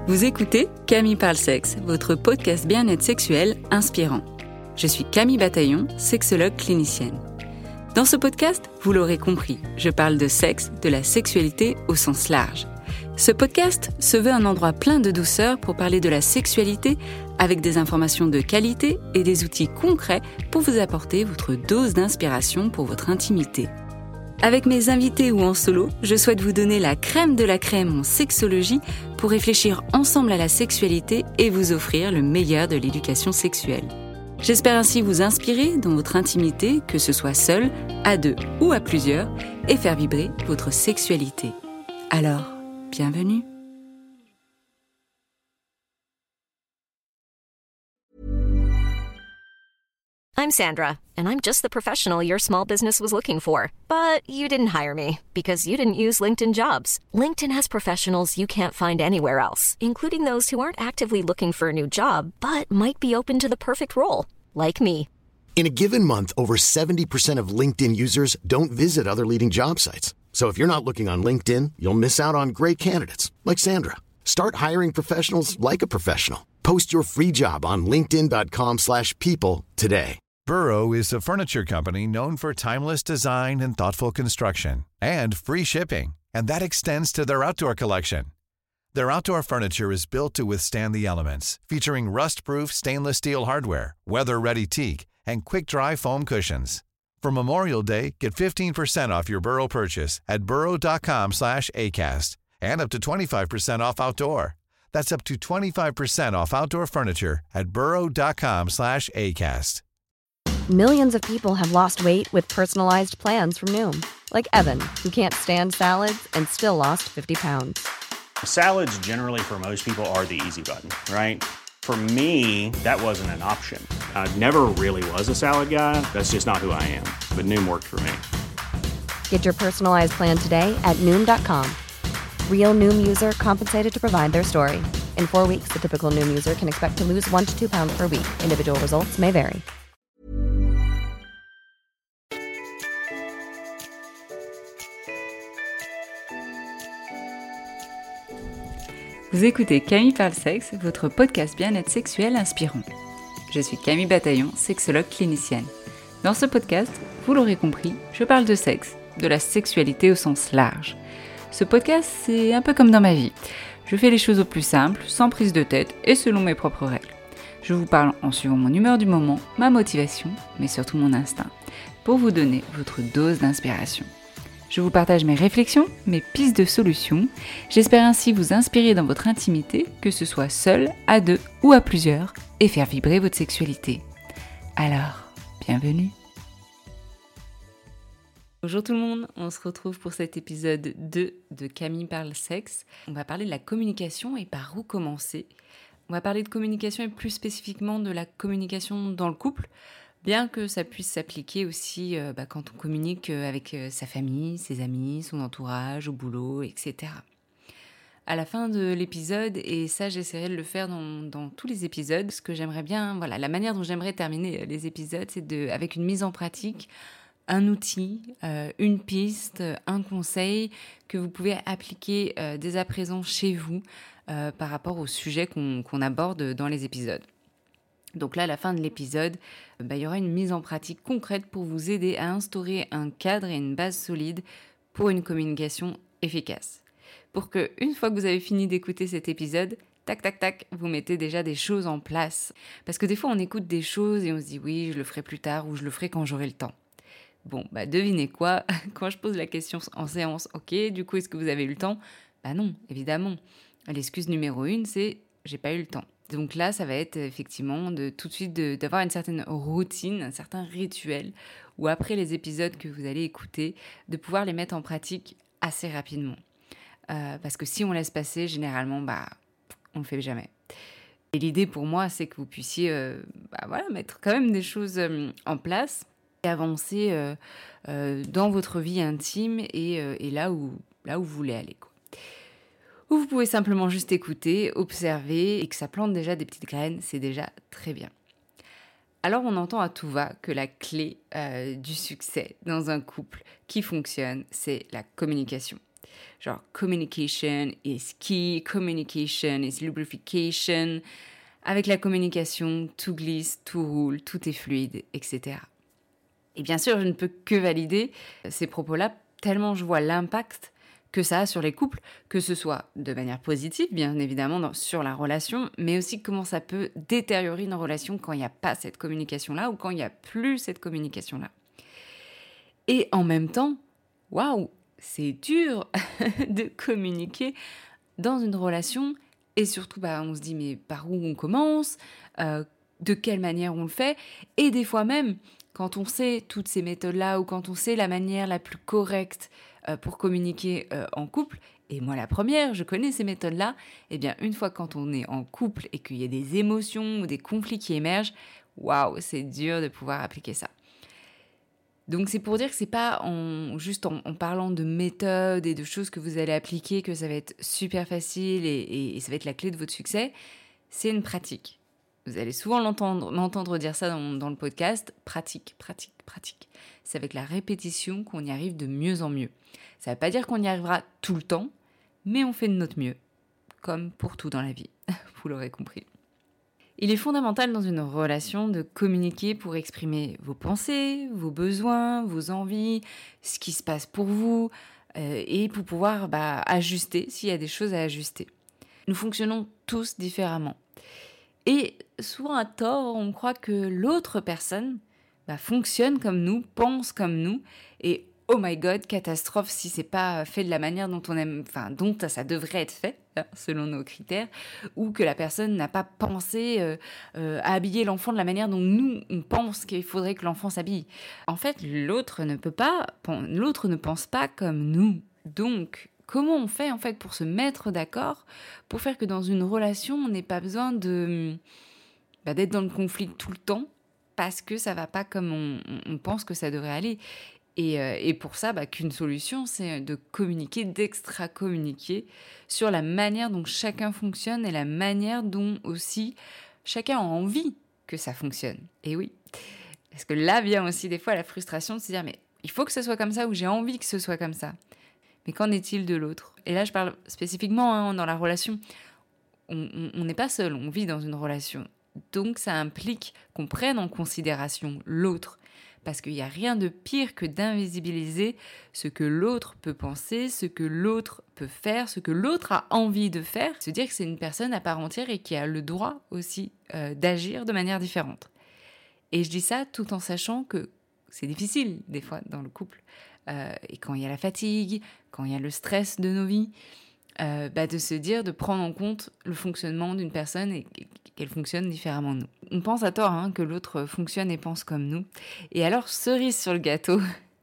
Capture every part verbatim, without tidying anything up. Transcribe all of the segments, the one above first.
Vous écoutez Camille parle sexe, votre podcast bien-être sexuel inspirant. Je suis Camille Bataillon, sexologue clinicienne. Dans ce podcast, vous l'aurez compris, je parle de sexe, de la sexualité au sens large. Ce podcast se veut un endroit plein de douceur pour parler de la sexualité avec des informations de qualité et des outils concrets pour vous apporter votre dose d'inspiration pour votre intimité. Avec mes invités ou en solo, je souhaite vous donner la crème de la crème en sexologie pour réfléchir ensemble à la sexualité et vous offrir le meilleur de l'éducation sexuelle. J'espère ainsi vous inspirer dans votre intimité, que ce soit seul, à deux ou à plusieurs, et faire vibrer votre sexualité. Alors, bienvenue. I'm Sandra, and I'm just the professional your small business was looking for. But you didn't hire me because you didn't use LinkedIn Jobs. LinkedIn has professionals you can't find anywhere else, including those who aren't actively looking for a new job, but might be open to the perfect role, like me. In a given month, over seventy percent of LinkedIn users don't visit other leading job sites. So if you're not looking on LinkedIn, you'll miss out on great candidates like Sandra. Start hiring professionals like a professional. Post your free job on linkedin.com slash people today. Burrow is a furniture company known for timeless design and thoughtful construction, and free shipping, and that extends to their outdoor collection. Their outdoor furniture is built to withstand the elements, featuring rust-proof stainless steel hardware, weather-ready teak, and quick-dry foam cushions. For Memorial Day, get fifteen percent off your Burrow purchase at burrow.com slash ACAST, and up to twenty-five percent off outdoor. That's up to twenty-five percent off outdoor furniture at burrow.com slash ACAST. Millions of people have lost weight with personalized plans from Noom. Like Evan, who can't stand salads and still lost fifty pounds. Salads generally for most people are the easy button, right? For me, that wasn't an option. I never really was a salad guy. That's just not who I am. But Noom worked for me. Get your personalized plan today at Noom dot com. Real Noom user compensated to provide their story. In four weeks, the typical Noom user can expect to lose one to two pounds per week. Individual results may vary. Vous écoutez Camille parle sexe, votre podcast bien-être sexuel inspirant. Je suis Camille Bataillon, sexologue clinicienne. Dans ce podcast, vous l'aurez compris, je parle de sexe, de la sexualité au sens large. Ce podcast, c'est un peu comme dans ma vie. Je fais les choses au plus simple, sans prise de tête et selon mes propres règles. Je vous parle en suivant mon humeur du moment, ma motivation, mais surtout mon instinct, pour vous donner votre dose d'inspiration. Je vous partage mes réflexions, mes pistes de solutions. J'espère ainsi vous inspirer dans votre intimité, que ce soit seul, à deux ou à plusieurs, et faire vibrer votre sexualité. Alors, bienvenue. Bonjour tout le monde, on se retrouve pour cet épisode deux de Camille parle sexe. On va parler de la communication et par où commencer. On va parler de communication et plus spécifiquement de la communication dans le couple, bien que ça puisse s'appliquer aussi euh, bah, quand on communique avec euh, sa famille, ses amis, son entourage, au boulot, et cetera. À la fin de l'épisode, et ça j'essaierai de le faire dans, dans tous les épisodes, ce que j'aimerais bien, voilà, la manière dont j'aimerais terminer les épisodes, c'est de, avec une mise en pratique, un outil, euh, une piste, un conseil que vous pouvez appliquer euh, dès à présent chez vous euh, par rapport au sujet qu'on, qu'on aborde dans les épisodes. Donc là, à la fin de l'épisode, bah, il y aura une mise en pratique concrète pour vous aider à instaurer un cadre et une base solide pour une communication efficace. Pour que, une fois que vous avez fini d'écouter cet épisode, tac, tac, tac, vous mettez déjà des choses en place. Parce que des fois, on écoute des choses et on se dit « oui, je le ferai plus tard » ou « je le ferai quand j'aurai le temps ». Bon, bah devinez quoi, quand je pose la question en séance « ok, du coup, est-ce que vous avez eu le temps ?» Bah non, évidemment. L'excuse numéro une, c'est « j'ai pas eu le temps ». Donc là, ça va être effectivement de tout de suite de, d'avoir une certaine routine, un certain rituel, où après les épisodes que vous allez écouter, de pouvoir les mettre en pratique assez rapidement. Euh, parce que si on laisse passer, généralement, bah, on ne le fait jamais. Et l'idée pour moi, c'est que vous puissiez euh, bah, voilà, mettre quand même des choses euh, en place et avancer euh, euh, dans votre vie intime et, euh, et là, où, là où vous voulez aller, quoi. Ou vous pouvez simplement juste écouter, observer et que ça plante déjà des petites graines, c'est déjà très bien. Alors on entend à tout va que la clé euh, du succès dans un couple qui fonctionne, c'est la communication. Genre, communication is key, communication is lubrification. Avec la communication, tout glisse, tout roule, tout est fluide, et cetera. Et bien sûr, je ne peux que valider ces propos-là, tellement je vois l'impact que ça a sur les couples, que ce soit de manière positive, bien évidemment, dans, sur la relation, mais aussi comment ça peut détériorer une relation quand il n'y a pas cette communication-là ou quand il n'y a plus cette communication-là. Et en même temps, waouh, c'est dur de communiquer dans une relation et surtout, bah, on se dit, mais par où on commence, euh, de quelle manière on le fait, et des fois même, quand on sait toutes ces méthodes-là ou quand on sait la manière la plus correcte euh, pour communiquer euh, en couple, et moi la première, je connais ces méthodes-là, et bien une fois quand on est en couple et qu'il y a des émotions ou des conflits qui émergent, waouh, c'est dur de pouvoir appliquer ça. Donc c'est pour dire que c'est pas en, juste en, en parlant de méthodes et de choses que vous allez appliquer que ça va être super facile et, et, et ça va être la clé de votre succès, c'est une pratique. Vous allez souvent l'entendre, m'entendre dire ça dans, dans le podcast, pratique, pratique, pratique. C'est avec la répétition qu'on y arrive de mieux en mieux. Ça ne veut pas dire qu'on y arrivera tout le temps, mais on fait de notre mieux, comme pour tout dans la vie, vous l'aurez compris. Il est fondamental dans une relation de communiquer pour exprimer vos pensées, vos besoins, vos envies, ce qui se passe pour vous, euh, et pour pouvoir bah, ajuster s'il y a des choses à ajuster. Nous fonctionnons tous différemment. Et souvent à tort, on croit que l'autre personne bah, fonctionne comme nous, pense comme nous, et oh my god, catastrophe si c'est pas fait de la manière dont on aime, enfin dont ça devrait être fait, hein, selon nos critères, ou que la personne n'a pas pensé euh, euh, à habiller l'enfant de la manière dont nous on pense qu'il faudrait que l'enfant s'habille. En fait, l'autre ne peut pas, l'autre ne pense pas comme nous. Donc, comment on fait en fait pour se mettre d'accord, pour faire que dans une relation, on n'ait pas besoin de bah, d'être dans le conflit tout le temps, parce que ça va pas comme on, on pense que ça devrait aller. Et, euh, et pour ça, bah, qu'une solution, c'est de communiquer, d'extra-communiquer sur la manière dont chacun fonctionne et la manière dont aussi chacun a envie que ça fonctionne. Et oui, parce que là vient aussi des fois la frustration de se dire « mais il faut que ce soit comme ça » ou « j'ai envie que ce soit comme ça ». Mais qu'en est-il de l'autre ? Et là, je parle spécifiquement hein, dans la relation. On n'est pas seul, on vit dans une relation. Donc, ça implique qu'on prenne en considération l'autre. Parce qu'il n'y a rien de pire que d'invisibiliser ce que l'autre peut penser, ce que l'autre peut faire, ce que l'autre a envie de faire. Se dire que c'est une personne à part entière et qui a le droit aussi euh, d'agir de manière différente. Et je dis ça tout en sachant que c'est difficile des fois dans le couple. Euh, et quand il y a la fatigue, quand il y a le stress de nos vies, euh, bah de se dire, de prendre en compte le fonctionnement d'une personne et qu'elle fonctionne différemment de nous. On pense à tort hein, que l'autre fonctionne et pense comme nous. Et alors, cerise sur le gâteau,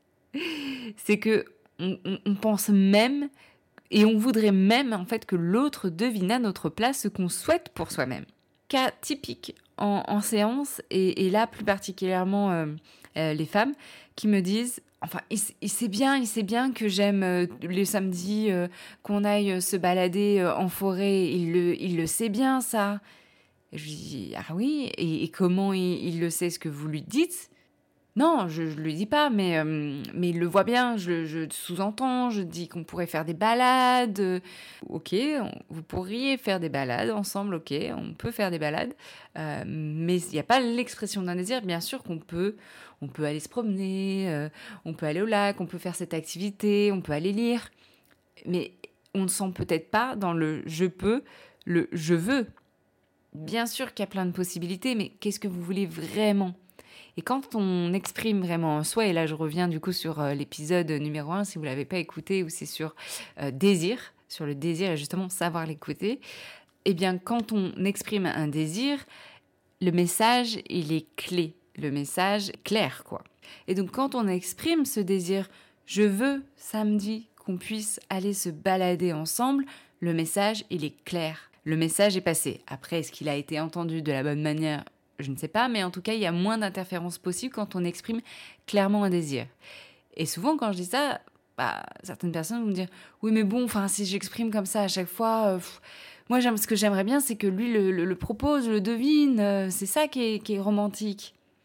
c'est que on, on, on pense même et on voudrait même en fait que l'autre devine à notre place ce qu'on souhaite pour soi-même. Cas typique en, en séance, et, et là plus particulièrement euh, euh, les femmes qui me disent enfin, il, il sait bien, il sait bien que j'aime euh, les samedis euh, qu'on aille euh, se balader euh, en forêt. Il le, il le sait bien, ça. Et je lui dis, ah oui, et, et comment il, il le sait, ce que vous lui dites ? Non, je ne lui dis pas, mais, euh, mais il le voit bien, je, je sous-entends, je dis qu'on pourrait faire des balades. Euh, ok, on, vous pourriez faire des balades ensemble, ok, on peut faire des balades, euh, mais il n'y a pas l'expression d'un désir. Bien sûr qu'on peut, on peut aller se promener, euh, on peut aller au lac, on peut faire cette activité, on peut aller lire, mais on ne sent peut-être pas dans le « je peux », le « je veux ». Bien sûr qu'il y a plein de possibilités, mais qu'est-ce que vous voulez vraiment ? Et quand on exprime vraiment en soi, et là je reviens du coup sur euh, l'épisode numéro un, si vous ne l'avez pas écouté, où c'est sur euh, désir, sur le désir et justement savoir l'écouter, eh bien quand on exprime un désir, le message il est clé, le message est clair quoi. Et donc quand on exprime ce désir, je veux samedi qu'on puisse aller se balader ensemble, le message il est clair. Le message est passé. Après, est-ce qu'il a été entendu de la bonne manière ? Je ne sais pas, mais en tout cas, il y a moins d'interférences possibles quand on exprime clairement un désir. Et souvent, quand je dis ça, bah, certaines personnes vont me dire « Oui, mais bon, enfin, si j'exprime comme ça à chaque fois, euh, pff, moi, j'aime, ce que j'aimerais bien, c'est que lui le, le, le propose, le devine, euh, c'est ça qui est, qui est romantique. »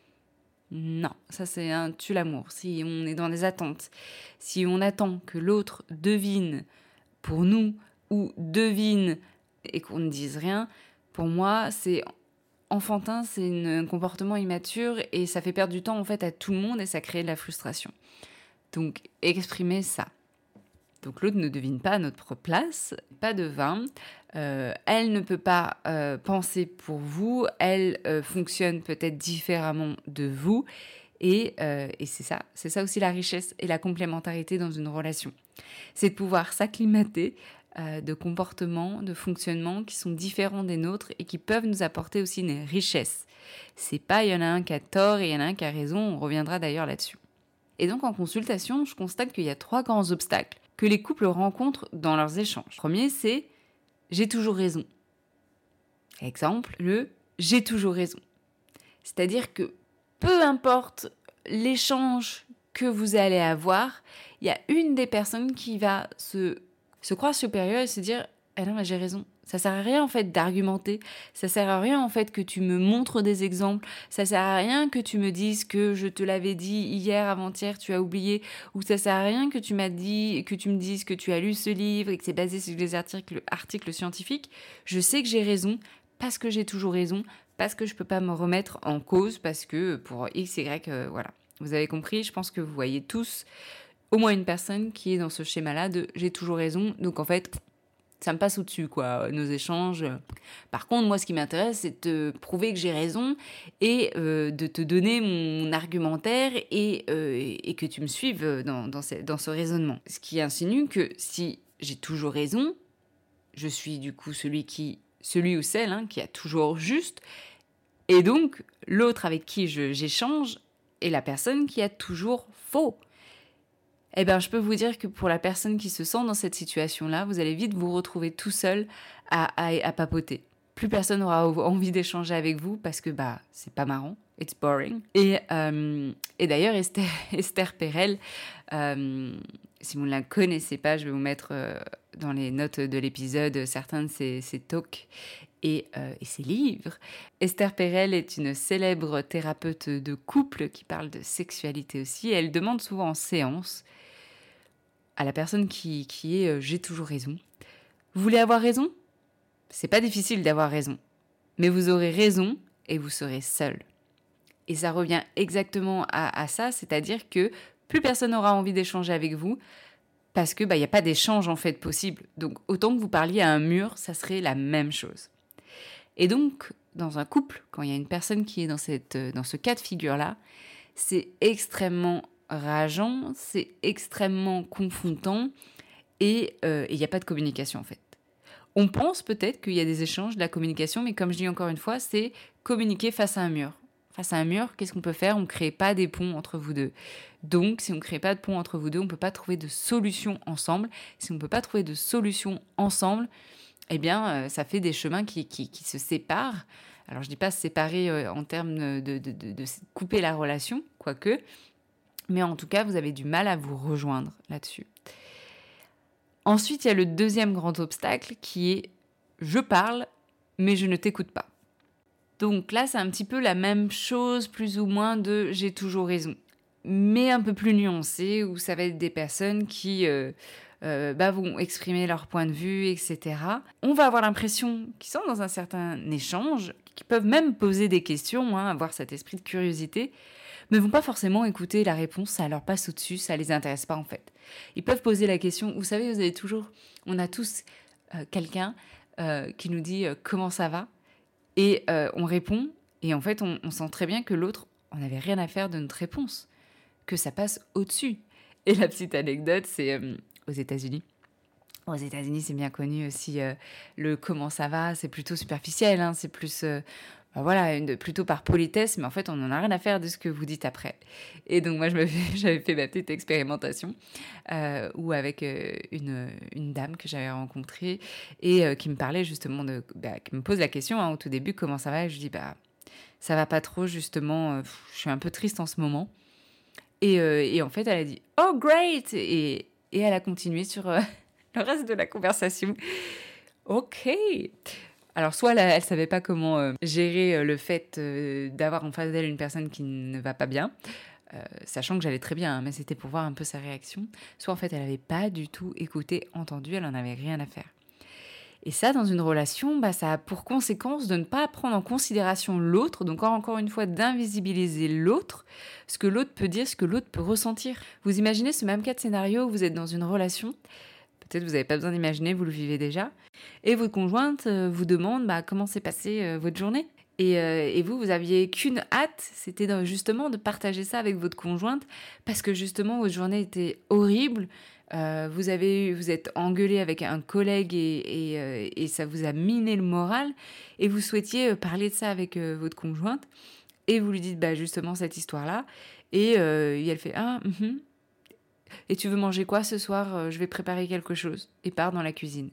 Non, ça c'est un tue-l'amour. Si on est dans des attentes, si on attend que l'autre devine pour nous ou devine et qu'on ne dise rien, pour moi c'est enfantin, c'est une, un comportement immature et ça fait perdre du temps en fait à tout le monde et ça crée de la frustration. Donc exprimez ça. Donc l'autre ne devine pas à notre place, pas de vin. Euh, elle ne peut pas euh, penser pour vous, elle euh, fonctionne peut-être différemment de vous. Et, euh, et c'est ça, c'est ça aussi la richesse et la complémentarité dans une relation. C'est de pouvoir s'acclimater euh, de comportements, de fonctionnements qui sont différents des nôtres et qui peuvent nous apporter aussi une richesse. C'est pas il y en a un qui a tort et il y en a un qui a raison, on reviendra d'ailleurs là-dessus. Et donc en consultation, je constate qu'il y a trois grands obstacles que les couples rencontrent dans leurs échanges. Le premier, c'est « j'ai toujours raison ». Exemple, le « j'ai toujours raison ». C'est-à-dire que peu importe l'échange que vous allez avoir, il y a une des personnes qui va se, se croire supérieure et se dire « ah non, mais j'ai raison ». Ça sert à rien en fait d'argumenter, ça sert à rien en fait que tu me montres des exemples, ça sert à rien que tu me dises que je te l'avais dit hier, avant-hier, tu as oublié, ou ça sert à rien que tu m'as dit, que tu me dises que tu as lu ce livre et que c'est basé sur des articles, articles scientifiques. Je sais que j'ai raison parce que j'ai toujours raison, parce que je peux pas me remettre en cause, parce que pour X, Y, euh, voilà. Vous avez compris, je pense que vous voyez tous au moins une personne qui est dans ce schéma-là de j'ai toujours raison, donc en fait ça me passe au-dessus, quoi, nos échanges. Par contre, moi, ce qui m'intéresse, c'est de te prouver que j'ai raison et euh, de te donner mon argumentaire et, euh, et que tu me suives dans, dans, ce, dans ce raisonnement. Ce qui insinue que si j'ai toujours raison, je suis du coup celui, qui, celui ou celle hein, qui a toujours juste. Et donc, l'autre avec qui je, j'échange est la personne qui a toujours faux. Eh bien, je peux vous dire que pour la personne qui se sent dans cette situation-là, vous allez vite vous retrouver tout seul à, à, à papoter. Plus personne n'aura envie d'échanger avec vous parce que bah c'est pas marrant, it's boring. Et, euh, et d'ailleurs, Esther, Esther Perel, euh, si vous ne la connaissez pas, je vais vous mettre euh, dans les notes de l'épisode certains de ses, ses talks et, euh, et ses livres. Esther Perel est une célèbre thérapeute de couple qui parle de sexualité aussi. Et elle demande souvent en séance à la personne qui, qui est euh, « j'ai toujours raison ». Vous voulez avoir raison ? C'est pas difficile d'avoir raison. Mais vous aurez raison et vous serez seul. Et ça revient exactement à, à ça, c'est-à-dire que plus personne n'aura envie d'échanger avec vous parce que bah, y a pas d'échange en fait possible. Donc autant que vous parliez à un mur, ça serait la même chose. Et donc, dans un couple, quand il y a une personne qui est dans, cette, dans ce cas de figure-là, c'est extrêmement rageant, c'est extrêmement confrontant et il euh, n'y a pas de communication en fait. On pense peut-être qu'il y a des échanges, de la communication, mais comme je dis encore une fois, c'est communiquer face à un mur. Face à un mur, qu'est-ce qu'on peut faire ? On ne crée pas des ponts entre vous deux. Donc, si on ne crée pas de ponts entre vous deux, on ne peut pas trouver de solution ensemble. Si on ne peut pas trouver de solution ensemble, eh bien, euh, ça fait des chemins qui, qui, qui se séparent. Alors, je ne dis pas se séparer euh, en termes de, de, de, de couper la relation, quoique, mais en tout cas, vous avez du mal à vous rejoindre là-dessus. Ensuite, il y a le deuxième grand obstacle qui est « je parle, mais je ne t'écoute pas ». Donc là, c'est un petit peu la même chose, plus ou moins, de « j'ai toujours raison », mais un peu plus nuancé, où ça va être des personnes qui euh, euh, bah, vont exprimer leur point de vue, et cetera. On va avoir l'impression qu'ils sont dans un certain échange, qu'ils peuvent même poser des questions, hein, avoir cet esprit de curiosité, mais ne vont pas forcément écouter la réponse, ça leur passe au-dessus, ça ne les intéresse pas en fait. Ils peuvent poser la question, vous savez, vous avez toujours, on a tous euh, quelqu'un euh, qui nous dit euh, « comment ça va ?» et euh, on répond, et en fait on, on sent très bien que l'autre, on n'avait rien à faire de notre réponse, que ça passe au-dessus. Et la petite anecdote, c'est euh, aux États-Unis. Aux États-Unis, c'est bien connu aussi, euh, le « comment ça va ?» c'est plutôt superficiel, hein, c'est plus... Euh, Voilà, une, plutôt par politesse, mais en fait, on n'en a rien à faire de ce que vous dites après. Et donc, moi, je me fais, j'avais fait ma petite expérimentation euh, où avec euh, une, une dame que j'avais rencontrée et euh, qui me parlait justement de... Bah, qui me pose la question hein, au tout début, comment ça va ? Et je dis, bah, ça va pas trop, justement, euh, pff, je suis un peu triste en ce moment. Et, euh, et en fait, elle a dit, oh, great ! Et, et elle a continué sur euh, le reste de la conversation. Ok. Alors soit elle, elle savait pas comment euh, gérer euh, le fait euh, d'avoir en face d'elle une personne qui ne va pas bien, euh, sachant que j'allais très bien, hein, mais c'était pour voir un peu sa réaction. Soit en fait elle avait pas du tout écouté, entendu, elle en avait rien à faire. Et ça, dans une relation, bah, ça a pour conséquence de ne pas prendre en considération l'autre, donc encore une fois d'invisibiliser l'autre, ce que l'autre peut dire, ce que l'autre peut ressentir. Vous imaginez ce même cas de scénario où vous êtes dans une relation, peut-être vous n'avez pas besoin d'imaginer, vous le vivez déjà, et votre conjointe euh, vous demande bah, comment s'est passée euh, votre journée. Et, euh, et vous, vous aviez qu'une hâte, c'était de, justement de partager ça avec votre conjointe, parce que justement votre journée était horrible. Euh, vous avez, vous êtes engueulé avec un collègue et, et, euh, et ça vous a miné le moral et vous souhaitiez parler de ça avec euh, votre conjointe et vous lui dites bah, justement cette histoire-là et, euh, et elle fait « Ah, mm-hmm. Et tu veux manger quoi ce soir ? Je vais préparer quelque chose. » et part dans la cuisine.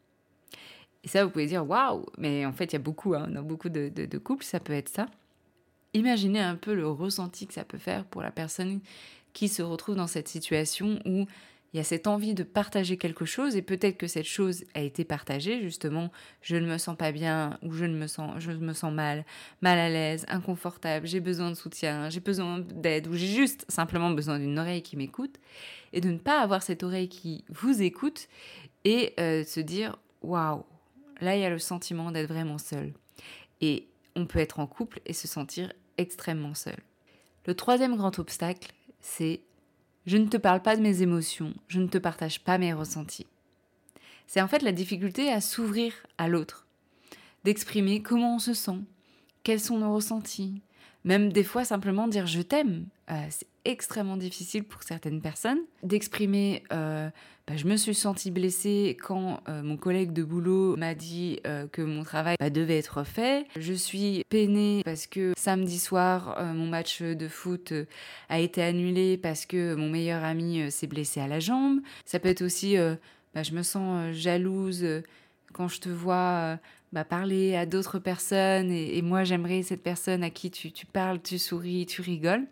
Et ça, vous pouvez dire « Waouh !» Mais en fait, il y a beaucoup, hein, dans beaucoup de, de, de couples, ça peut être ça. Imaginez un peu le ressenti que ça peut faire pour la personne qui se retrouve dans cette situation où il y a cette envie de partager quelque chose et peut-être que cette chose a été partagée, justement, je ne me sens pas bien ou je ne me sens, je me sens mal, mal à l'aise, inconfortable, j'ai besoin de soutien, j'ai besoin d'aide ou j'ai juste simplement besoin d'une oreille qui m'écoute et de ne pas avoir cette oreille qui vous écoute et euh, se dire « Waouh, là il y a le sentiment d'être vraiment seul ». Et on peut être en couple et se sentir extrêmement seul. Le troisième grand obstacle, c'est je ne te parle pas de mes émotions, je ne te partage pas mes ressentis. C'est en fait la difficulté à s'ouvrir à l'autre, d'exprimer comment on se sent, quels sont nos ressentis, même des fois simplement dire je t'aime. Euh, c'est extrêmement difficile pour certaines personnes d'exprimer euh, bah, je me suis sentie blessée quand euh, mon collègue de boulot m'a dit euh, que mon travail bah, devait être fait. Je suis peinée parce que samedi soir euh, mon match de foot euh, a été annulé parce que mon meilleur ami euh, s'est blessé à la jambe. Ça peut être aussi euh, bah, je me sens euh, jalouse euh, quand je te vois euh, bah, parler à d'autres personnes et, et moi j'aimerais cette personne à qui tu, tu parles, tu souris, tu rigoles.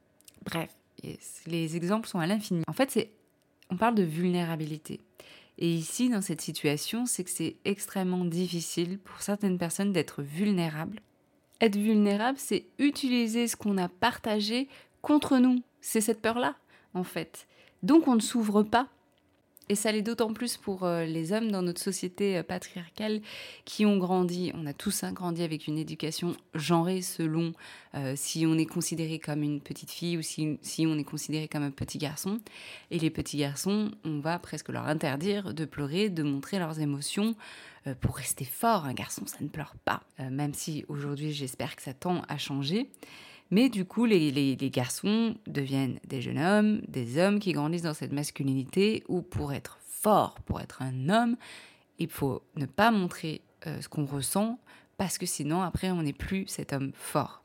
Bref, les exemples sont à l'infini. En fait, c'est, on parle de vulnérabilité. Et ici, dans cette situation, c'est que c'est extrêmement difficile pour certaines personnes d'être vulnérables. Être vulnérable, c'est utiliser ce qu'on a partagé contre nous. C'est cette peur-là, en fait. Donc, on ne s'ouvre pas. Et ça l'est d'autant plus pour euh, les hommes dans notre société euh, patriarcale qui ont grandi, on a tous hein, grandi avec une éducation genrée selon euh, si on est considéré comme une petite fille ou si, si on est considéré comme un petit garçon. Et les petits garçons, on va presque leur interdire de pleurer, de montrer leurs émotions euh, pour rester fort. Un garçon, ça ne pleure pas. Euh, même si aujourd'hui, j'espère que ça tend à changer. Mais du coup, les, les, les garçons deviennent des jeunes hommes, des hommes qui grandissent dans cette masculinité où pour être fort, pour être un homme, il faut ne pas montrer euh, ce qu'on ressent parce que sinon, après, on n'est plus cet homme fort.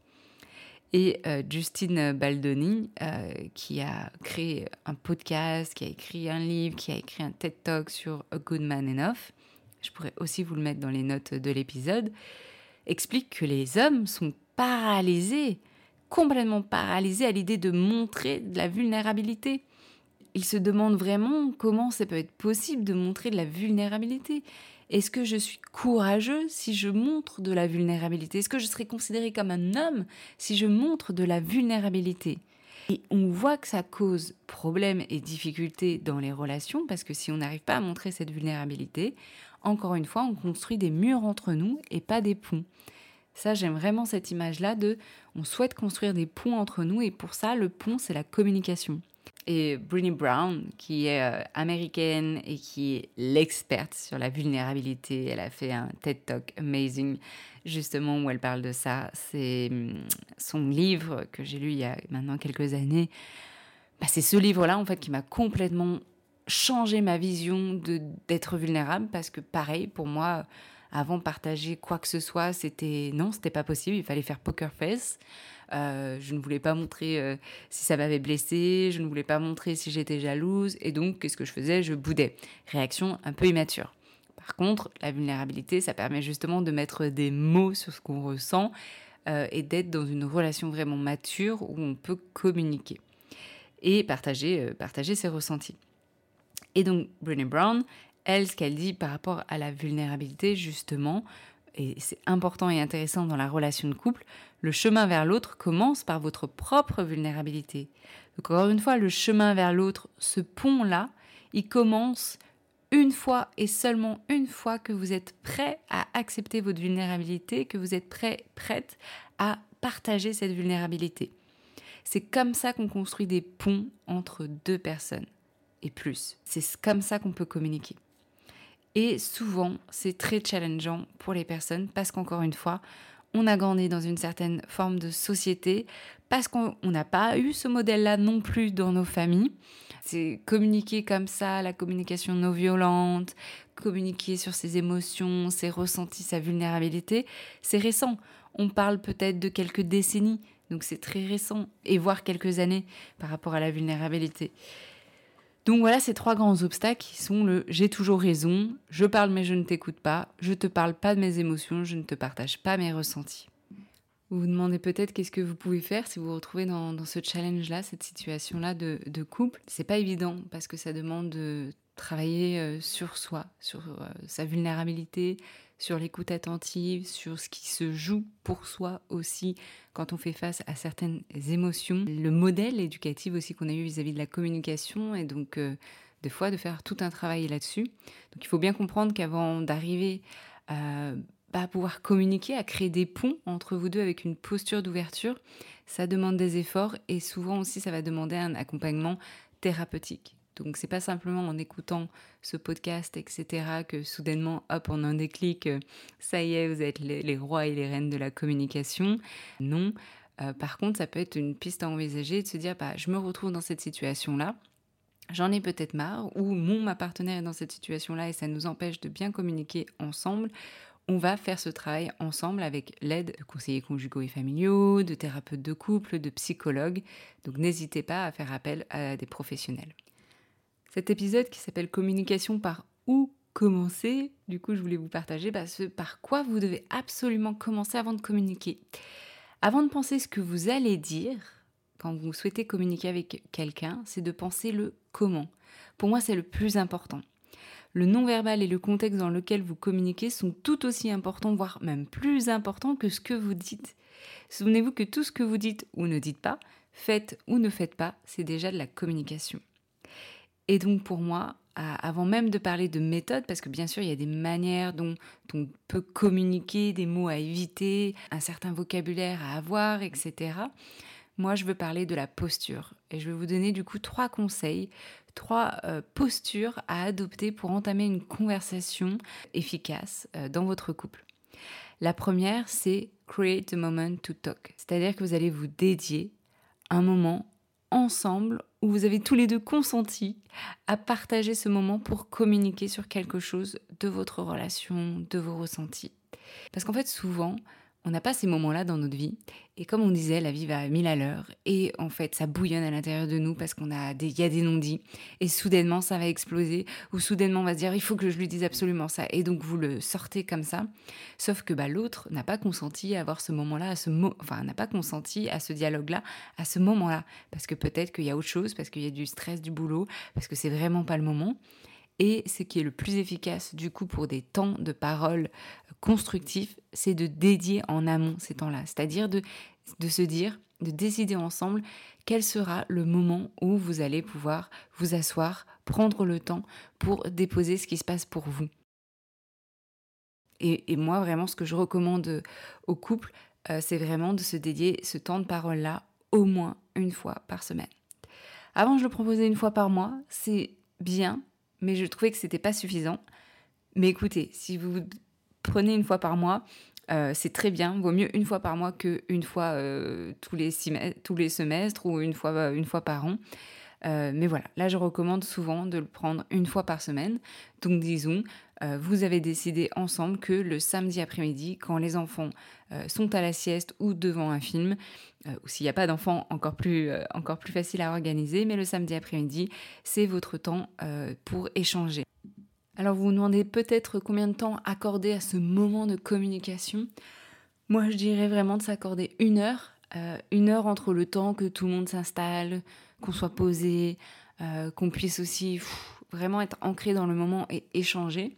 Et euh, Justine Baldoni, euh, qui a créé un podcast, qui a écrit un livre, qui a écrit un TED Talk sur A Good Man Enough, je pourrais aussi vous le mettre dans les notes de l'épisode, explique que les hommes sont paralysés complètement paralysés à l'idée de montrer de la vulnérabilité. Ils se demandent vraiment comment ça peut être possible de montrer de la vulnérabilité. Est-ce que je suis courageux si je montre de la vulnérabilité ? Est-ce que je serai considéré comme un homme si je montre de la vulnérabilité ? Et on voit que ça cause problèmes et difficultés dans les relations parce que si on n'arrive pas à montrer cette vulnérabilité, encore une fois, on construit des murs entre nous et pas des ponts. Ça, j'aime vraiment cette image-là de on souhaite construire des ponts entre nous et pour ça, le pont, c'est la communication. Et Brené Brown, qui est euh, américaine et qui est l'experte sur la vulnérabilité, elle a fait un TED Talk amazing, justement, où elle parle de ça. C'est son livre que j'ai lu il y a maintenant quelques années. Bah, c'est ce livre-là, en fait, qui m'a complètement changé ma vision de, d'être vulnérable parce que, pareil, pour moi... Avant, partager quoi que ce soit, c'était non, c'était pas possible. Il fallait faire poker face. Euh, je ne voulais pas montrer euh, si ça m'avait blessée. Je ne voulais pas montrer si j'étais jalouse. Et donc, qu'est-ce que je faisais ? Je boudais. Réaction un peu immature. Par contre, la vulnérabilité, ça permet justement de mettre des mots sur ce qu'on ressent euh, et d'être dans une relation vraiment mature où on peut communiquer et partager, euh, partager ses ressentis. Et donc, Brené Brown, elle, ce qu'elle dit par rapport à la vulnérabilité, justement, et c'est important et intéressant dans la relation de couple, le chemin vers l'autre commence par votre propre vulnérabilité. Donc encore une fois, le chemin vers l'autre, ce pont-là, il commence une fois et seulement une fois que vous êtes prêt à accepter votre vulnérabilité, que vous êtes prêt, prête à partager cette vulnérabilité. C'est comme ça qu'on construit des ponts entre deux personnes et plus. C'est comme ça qu'on peut communiquer. Et souvent, c'est très challengeant pour les personnes parce qu'encore une fois, on a grandi dans une certaine forme de société parce qu'on n'a pas eu ce modèle-là non plus dans nos familles. C'est communiquer comme ça, la communication non violente, communiquer sur ses émotions, ses ressentis, sa vulnérabilité. C'est récent. On parle peut-être de quelques décennies, donc c'est très récent, et voire quelques années par rapport à la vulnérabilité. Donc voilà ces trois grands obstacles qui sont le « j'ai toujours raison »,« je parle mais je ne t'écoute pas »,« je ne te parle pas de mes émotions, je ne te partage pas mes ressentis ». Vous vous demandez peut-être qu'est-ce que vous pouvez faire si vous vous retrouvez dans, dans ce challenge-là, cette situation-là de, de couple. C'est pas évident parce que ça demande de travailler euh, sur soi, sur euh, sa vulnérabilité, sur l'écoute attentive, sur ce qui se joue pour soi aussi quand on fait face à certaines émotions. Le modèle éducatif aussi qu'on a eu vis-à-vis de la communication et donc euh, des fois de faire tout un travail là-dessus. Donc il faut bien comprendre qu'avant d'arriver à, à pouvoir communiquer, à créer des ponts entre vous deux avec une posture d'ouverture, ça demande des efforts et souvent aussi ça va demander un accompagnement thérapeutique. Donc c'est pas simplement en écoutant ce podcast, et cetera, que soudainement, hop, en un déclic, ça y est, vous êtes les, les rois et les reines de la communication. Non. Euh, par contre, ça peut être une piste à envisager de se dire, bah, je me retrouve dans cette situation-là, j'en ai peut-être marre, ou mon, ma partenaire est dans cette situation-là et ça nous empêche de bien communiquer ensemble. On va faire ce travail ensemble avec l'aide de conseillers conjugaux et familiaux, de thérapeutes de couple, de psychologues. Donc n'hésitez pas à faire appel à des professionnels. Cet épisode qui s'appelle « Communication par où commencer ?» Du coup, je voulais vous partager bah, ce par quoi vous devez absolument commencer avant de communiquer. Avant de penser ce que vous allez dire, quand vous souhaitez communiquer avec quelqu'un, c'est de penser le comment. Pour moi, c'est le plus important. Le non-verbal et le contexte dans lequel vous communiquez sont tout aussi importants, voire même plus importants que ce que vous dites. Souvenez-vous que tout ce que vous dites ou ne dites pas, faites ou ne faites pas, c'est déjà de la communication. Et donc pour moi, avant même de parler de méthode, parce que bien sûr il y a des manières dont on peut communiquer, des mots à éviter, un certain vocabulaire à avoir, et cetera. Moi je veux parler de la posture et je vais vous donner du coup trois conseils, trois euh, postures à adopter pour entamer une conversation efficace euh, dans votre couple. La première, c'est create a moment to talk, c'est-à-dire que vous allez vous dédier un moment ensemble où vous avez tous les deux consenti à partager ce moment pour communiquer sur quelque chose de votre relation, de vos ressentis. Parce qu'en fait, souvent, on n'a pas ces moments-là dans notre vie. Et comme on disait, la vie va à mille à l'heure. Et en fait, ça bouillonne à l'intérieur de nous parce qu'on a des, il y a des non-dits. Et soudainement, ça va exploser. Ou soudainement, on va se dire, il faut que je lui dise absolument ça. Et donc, vous le sortez comme ça. Sauf que bah, l'autre n'a pas consenti à avoir ce moment-là, à ce mo- enfin, n'a pas consenti à ce dialogue-là, à ce moment-là. Parce que peut-être qu'il y a autre chose, parce qu'il y a du stress du boulot, parce que c'est vraiment pas le moment. Et ce qui est le plus efficace du coup pour des temps de parole constructifs, c'est de dédier en amont ces temps-là. C'est-à-dire de, de se dire, de décider ensemble quel sera le moment où vous allez pouvoir vous asseoir, prendre le temps pour déposer ce qui se passe pour vous. Et, et moi, vraiment, ce que je recommande au couple, euh, c'est vraiment de se dédier ce temps de parole-là au moins une fois par semaine. Avant, je le proposais une fois par mois, c'est bien, mais je trouvais que c'était pas suffisant. Mais écoutez, si vous prenez une fois par mois, euh, c'est très bien. Vaut mieux une fois par mois qu'une fois euh, tous, les semestres, tous les semestres ou une fois, euh, une fois par an. Euh, mais voilà, là je recommande souvent de le prendre une fois par semaine. Donc disons, euh, vous avez décidé ensemble que le samedi après-midi, quand les enfants euh, sont à la sieste ou devant un film, euh, ou s'il n'y a pas d'enfants, encore plus, euh, encore plus facile à organiser, mais le samedi après-midi, c'est votre temps euh, pour échanger. Alors vous vous demandez peut-être combien de temps accorder à ce moment de communication. Moi je dirais vraiment de s'accorder une heure, euh, une heure entre le temps que tout le monde s'installe, qu'on soit posé, euh, qu'on puisse aussi pff, vraiment être ancré dans le moment et échanger.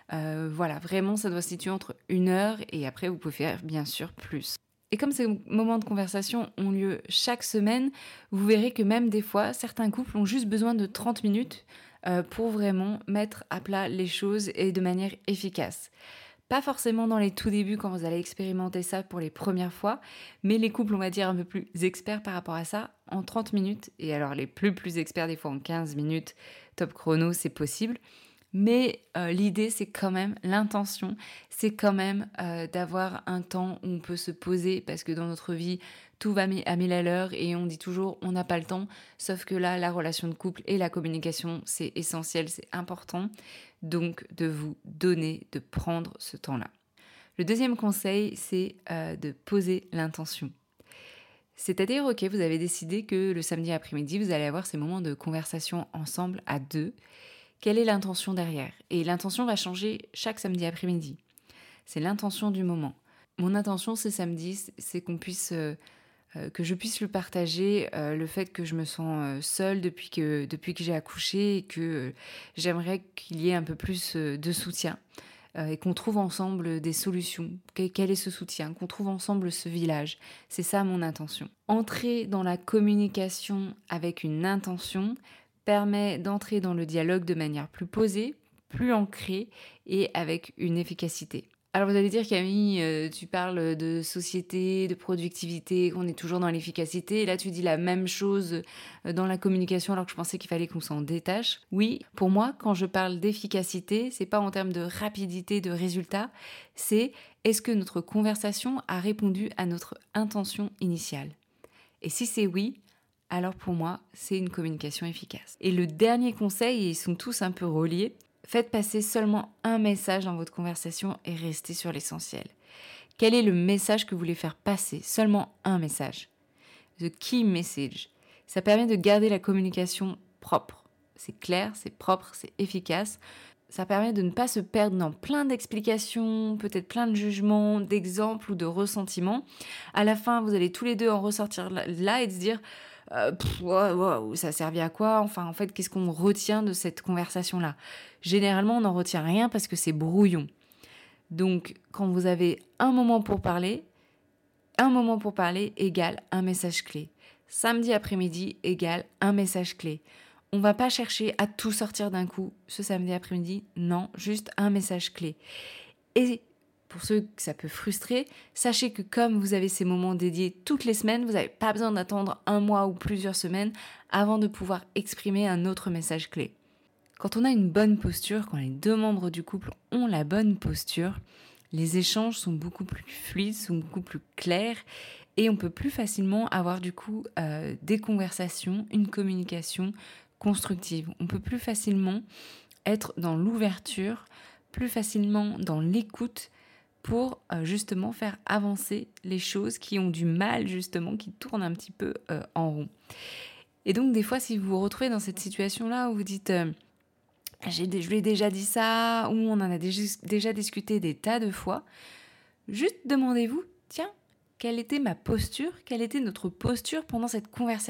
Euh, voilà, vraiment, ça doit se situer entre une heure et après, vous pouvez faire bien sûr plus. Et comme ces moments de conversation ont lieu chaque semaine, vous verrez que même des fois, certains couples ont juste besoin de trente minutes euh, pour vraiment mettre à plat les choses et de manière efficace. Pas forcément dans les tout débuts quand vous allez expérimenter ça pour les premières fois, mais les couples, on va dire, un peu plus experts par rapport à ça, en trente minutes, et alors les plus plus experts des fois en quinze minutes, top chrono, c'est possible. Mais euh, l'idée, c'est quand même, l'intention, c'est quand même euh, d'avoir un temps où on peut se poser, parce que dans notre vie, tout va à mille à l'heure et on dit toujours on n'a pas le temps, sauf que là, la relation de couple et la communication, c'est essentiel, c'est important, donc de vous donner, de prendre ce temps-là. Le deuxième conseil, c'est euh, de poser l'intention. C'est-à-dire, ok, vous avez décidé que le samedi après-midi, vous allez avoir ces moments de conversation ensemble à deux. Quelle est l'intention derrière ? Et l'intention va changer chaque samedi après-midi. C'est l'intention du moment. Mon intention ce samedi, c'est qu'on puisse, euh, euh, que je puisse lui partager euh, le fait que je me sens euh, seule depuis que, depuis que j'ai accouché et que euh, j'aimerais qu'il y ait un peu plus euh, de soutien euh, et qu'on trouve ensemble des solutions. Quel est ce soutien ? Qu'on trouve ensemble ce village. C'est ça mon intention. Entrer dans la communication avec une intention permet d'entrer dans le dialogue de manière plus posée, plus ancrée et avec une efficacité. Alors vous allez dire Camille, euh, tu parles de société, de productivité, qu'on est toujours dans l'efficacité, et là tu dis la même chose dans la communication alors que je pensais qu'il fallait qu'on s'en détache. Oui, pour moi, quand je parle d'efficacité, c'est pas en termes de rapidité, de résultat, c'est est-ce que notre conversation a répondu à notre intention initiale ? Et si c'est oui, alors pour moi, c'est une communication efficace. Et le dernier conseil, et ils sont tous un peu reliés, faites passer seulement un message dans votre conversation et restez sur l'essentiel. Quel est le message que vous voulez faire passer ? Seulement un message. The key message. Ça permet de garder la communication propre. C'est clair, c'est propre, c'est efficace. Ça permet de ne pas se perdre dans plein d'explications, peut-être plein de jugements, d'exemples ou de ressentiments. À la fin, vous allez tous les deux en ressortir là et se dire euh, pff, wow, wow, ça servait à quoi ? Enfin, en fait, qu'est-ce qu'on retient de cette conversation-là ? Généralement, on n'en retient rien parce que c'est brouillon. Donc, quand vous avez un moment pour parler, un moment pour parler égale un message clé. Samedi après-midi égale un message clé. On ne va pas chercher à tout sortir d'un coup ce samedi après-midi. Non, juste un message clé. Et pour ceux que ça peut frustrer, sachez que comme vous avez ces moments dédiés toutes les semaines, vous n'avez pas besoin d'attendre un mois ou plusieurs semaines avant de pouvoir exprimer un autre message clé. Quand on a une bonne posture, quand les deux membres du couple ont la bonne posture, les échanges sont beaucoup plus fluides, sont beaucoup plus clairs et on peut plus facilement avoir du coup euh, des conversations, une communication constructive. On peut plus facilement être dans l'ouverture, plus facilement dans l'écoute pour euh, justement faire avancer les choses qui ont du mal justement, qui tournent un petit peu euh, en rond. Et donc des fois, si vous vous retrouvez dans cette situation-là où vous dites euh, j'ai, je lui ai déjà dit ça, ou on en a déjà, déjà discuté des tas de fois, juste demandez-vous, tiens, quelle était ma posture, quelle était notre posture pendant cette conversation-là ?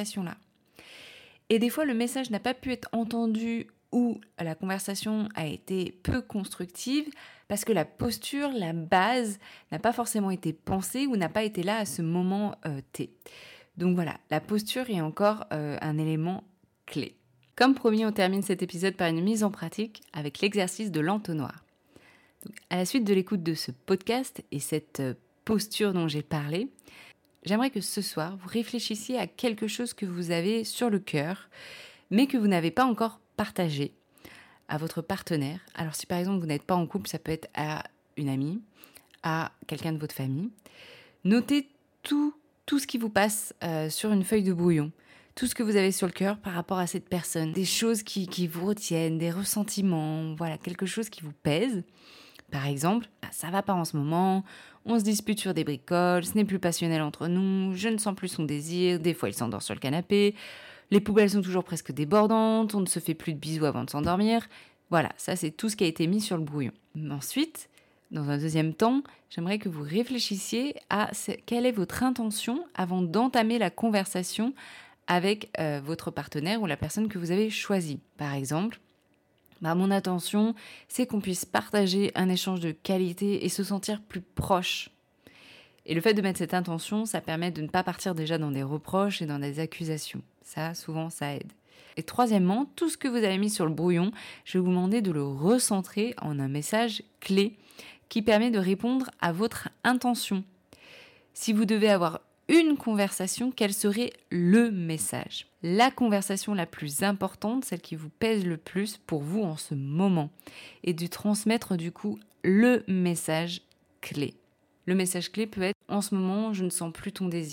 Et des fois, le message n'a pas pu être entendu ou la conversation a été peu constructive parce que la posture, la base, n'a pas forcément été pensée ou n'a pas été là à ce moment euh, T. Donc voilà, la posture est encore euh, un élément clé. Comme promis, on termine cet épisode par une mise en pratique avec l'exercice de l'entonnoir. Donc, à la suite de l'écoute de ce podcast et cette posture dont j'ai parlé, j'aimerais que ce soir, vous réfléchissiez à quelque chose que vous avez sur le cœur, mais que vous n'avez pas encore partagé à votre partenaire. Alors si par exemple vous n'êtes pas en couple, ça peut être à une amie, à quelqu'un de votre famille. Notez tout, tout ce qui vous passe euh, sur une feuille de brouillon, tout ce que vous avez sur le cœur par rapport à cette personne, des choses qui, qui vous retiennent, des ressentiments, voilà, quelque chose qui vous pèse. Par exemple, ah, ça va pas en ce moment, on se dispute sur des bricoles, ce n'est plus passionnel entre nous, je ne sens plus son désir, des fois il s'endort sur le canapé, les poubelles sont toujours presque débordantes, on ne se fait plus de bisous avant de s'endormir. Voilà, ça c'est tout ce qui a été mis sur le brouillon. Ensuite, dans un deuxième temps, j'aimerais que vous réfléchissiez à quelle est votre intention avant d'entamer la conversation avec euh, votre partenaire ou la personne que vous avez choisie. Par exemple, Bah, mon intention, c'est qu'on puisse partager un échange de qualité et se sentir plus proche. Et le fait de mettre cette intention, ça permet de ne pas partir déjà dans des reproches et dans des accusations. Ça, souvent, ça aide. Et troisièmement, tout ce que vous avez mis sur le brouillon, je vais vous demander de le recentrer en un message clé qui permet de répondre à votre intention. Si vous devez avoir une conversation, quel serait le message ? La conversation la plus importante, celle qui vous pèse le plus pour vous en ce moment, et de transmettre du coup le message clé. Le message clé peut être « En ce moment, je ne sens plus ton désir ».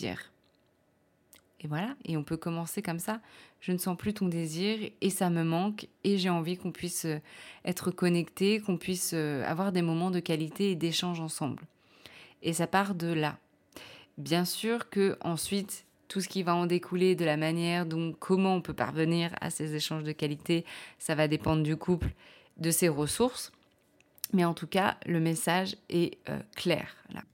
Et voilà, et on peut commencer comme ça. Je ne sens plus ton désir et ça me manque et j'ai envie qu'on puisse être connectés, qu'on puisse avoir des moments de qualité et d'échange ensemble. Et ça part de là. Bien sûr que ensuite, tout ce qui va en découler de la manière dont, comment on peut parvenir à ces échanges de qualité, ça va dépendre du couple, de ses ressources. Mais en tout cas, le message est euh, clair là.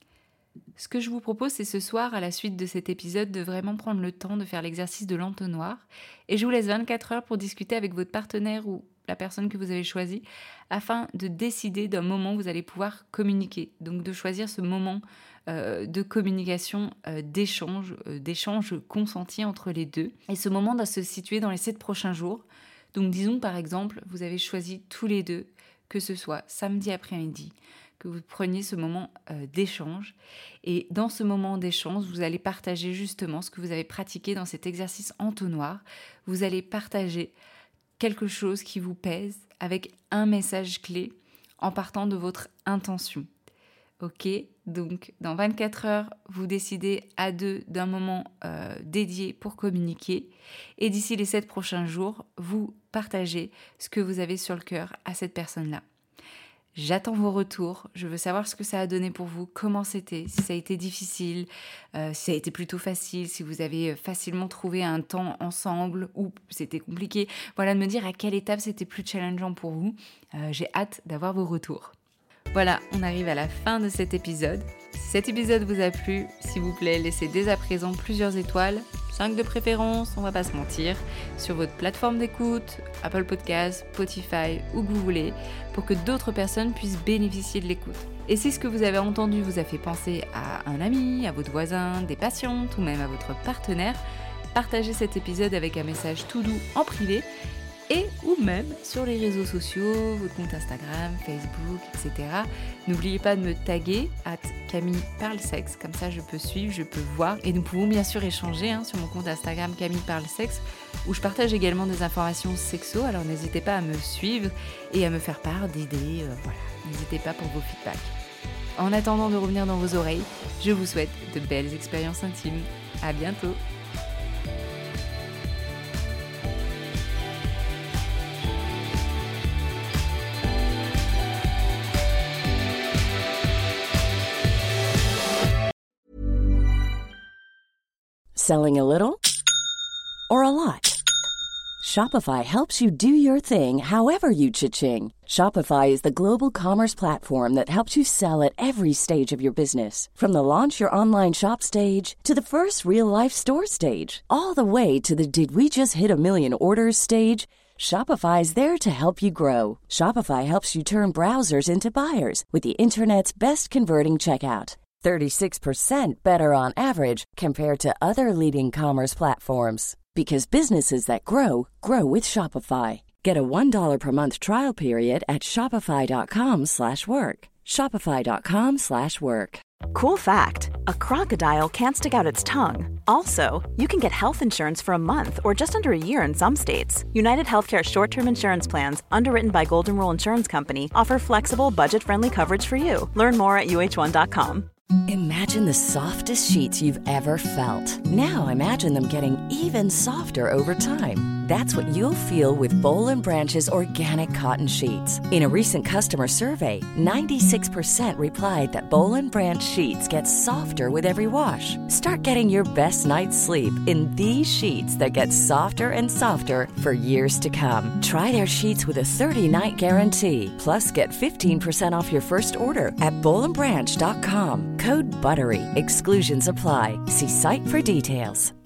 Ce que je vous propose, c'est ce soir, à la suite de cet épisode, de vraiment prendre le temps de faire l'exercice de l'entonnoir. Et je vous laisse vingt-quatre heures pour discuter avec votre partenaire ou la personne que vous avez choisie, afin de décider d'un moment où vous allez pouvoir communiquer. Donc de choisir ce moment euh, de communication, euh, d'échange, euh, d'échange consenti entre les deux. Et ce moment doit se situer dans les sept prochains jours. Donc disons par exemple, vous avez choisi tous les deux, que ce soit samedi après-midi, que vous preniez ce moment euh, d'échange. Et dans ce moment d'échange, vous allez partager justement ce que vous avez pratiqué dans cet exercice entonnoir. Vous allez partager quelque chose qui vous pèse avec un message clé en partant de votre intention. Ok, donc dans vingt-quatre heures, vous décidez à deux d'un moment euh, dédié pour communiquer. Et d'ici les sept prochains jours, vous partagez ce que vous avez sur le cœur à cette personne-là. J'attends vos retours, je veux savoir ce que ça a donné pour vous, comment c'était, si ça a été difficile, euh, si ça a été plutôt facile, si vous avez facilement trouvé un temps ensemble ou c'était compliqué. Voilà, de me dire à quelle étape c'était plus challengeant pour vous. Euh, j'ai hâte d'avoir vos retours. Voilà, on arrive à la fin de cet épisode. Si cet épisode vous a plu, s'il vous plaît, laissez dès à présent plusieurs étoiles, cinq de préférence, on va pas se mentir, sur votre plateforme d'écoute, Apple Podcasts, Spotify, où que vous voulez, pour que d'autres personnes puissent bénéficier de l'écoute. Et si ce que vous avez entendu vous a fait penser à un ami, à votre voisin, des patientes ou même à votre partenaire, partagez cet épisode avec un message tout doux en privé et ou même sur les réseaux sociaux, votre compte Instagram, Facebook, et cetera. N'oubliez pas de me taguer at Camille Parle Sexe, comme ça je peux suivre, je peux voir. Et nous pouvons bien sûr échanger hein, sur mon compte Instagram Camille Parle Sexe, où je partage également des informations sexo, alors n'hésitez pas à me suivre et à me faire part d'idées, euh, voilà, n'hésitez pas pour vos feedbacks. En attendant de revenir dans vos oreilles, je vous souhaite de belles expériences intimes. À bientôt. Selling a little or a lot? Shopify helps you do your thing however you cha-ching. Shopify is the global commerce platform that helps you sell at every stage of your business. From the launch your online shop stage to the first real-life store stage, all the way to the did we just hit a million orders stage. Shopify is there to help you grow. Shopify helps you turn browsers into buyers with the internet's best converting checkout. thirty-six percent better on average compared to other leading commerce platforms. Because businesses that grow, grow with Shopify. Get a one dollar per month trial period at shopify.com slash work. Shopify.com slash work. Cool fact, a crocodile can't stick out its tongue. Also, you can get health insurance for a month or just under a year in some states. United Healthcare short-term insurance plans, underwritten by Golden Rule Insurance Company, offer flexible, budget-friendly coverage for you. Learn more at U H one dot com. Imagine the softest sheets you've ever felt. Now imagine them getting even softer over time. That's what you'll feel with Boll and Branch's organic cotton sheets. In a recent customer survey, ninety-six percent replied that Boll and Branch sheets get softer with every wash. Start getting your best night's sleep in these sheets that get softer and softer for years to come. Try their sheets with a thirty-night guarantee. Plus, get fifteen percent off your first order at boll and branch dot com. Code BUTTERY. Exclusions apply. See site for details.